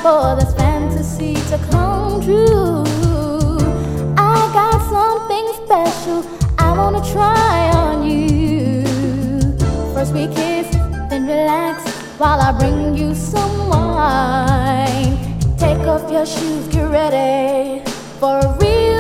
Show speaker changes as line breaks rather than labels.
for this fantasy to come true. I got something special I wanna try on you. First we kiss, then relax while I bring you some wine. Take off your shoes, get ready for a real